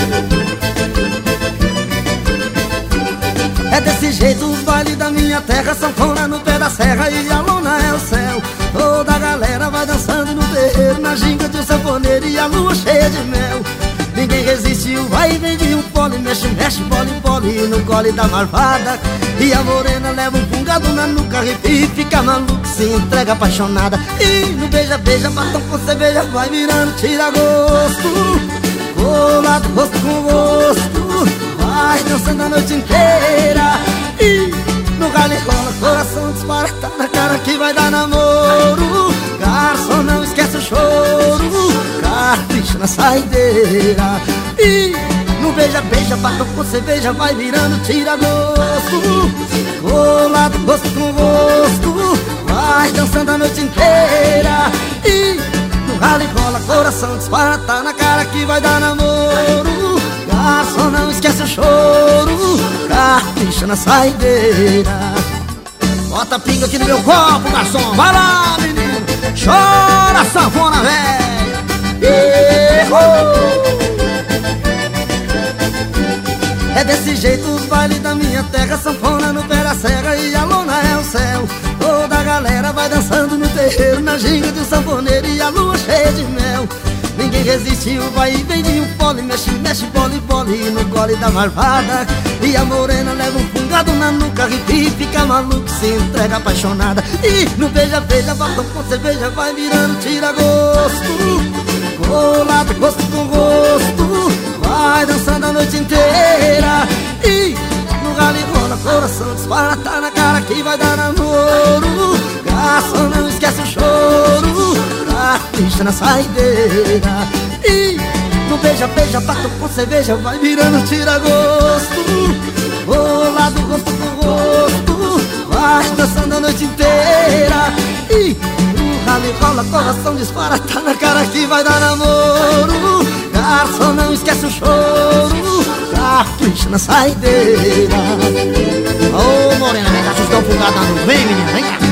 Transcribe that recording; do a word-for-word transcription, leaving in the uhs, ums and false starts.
É desse jeito os bailes da minha terra, sanfona no pé da serra e a lona é o céu. Toda a galera vai dançando no terreiro, na ginga de um sanfoneiro e a lua cheia de mel. Ninguém resiste, o vai e vem de um pole, mexe, mexe, bole, bole no gole da marvada. E a morena leva um pungado na nuca, arrepia e fica maluca, se entrega apaixonada. E no beija, beija, batom com cerveja, vai virando tira gosto, colado rosto com rosto, vai dançando a noite inteira. E no galho rola, coração dispara, tá na cara que vai dar namoro. Garçom, não esquece o choro, capricha na saideira. E no beija, beija, batom com cerveja, vai virando tira gosto, colado rosto com rosto, vai dançando a noite inteira. E no ralo rola, coração dispara, tá na cara que vai dar namoro. Garçom, não esquece o choro, capricha na saideira. Bota pinga aqui no meu copo, garçom, vai lá, menino, chora sanfona velha. É desse jeito os bailes da minha terra, sanfona no pé da serra e a lona é o céu. Toda a galera vai dançando no terreiro, na ginga de um sanfoneiro e a lua cheia de mel. Ninguém resiste, o vai e vem de um pole, mexe, mexe, bole, bole no gole da marvada. E a morena leva um pungado na nuca, arrepia e fica maluca, se entrega apaixonada. E no beija, beija, batom com cerveja, vai virando tira gosto, colado rosto com rosto, vai dançando a noite inteira. E no galho rola, coração dispara, tá na cara que vai dar namoro. Garçom, não esquece o choro, capricha na saideira. E no beija, beija, batom com cerveja, vai virando tira gosto, colado rosto com rosto, vai dançando a noite inteira. E no ralo rola, coração dispara, tá na cara que vai dar namoro. Garçom, não esquece o choro, capricha na saideira. Ô, morena, vem cá, vocês estão fungados na nuvem, menina, vem cá.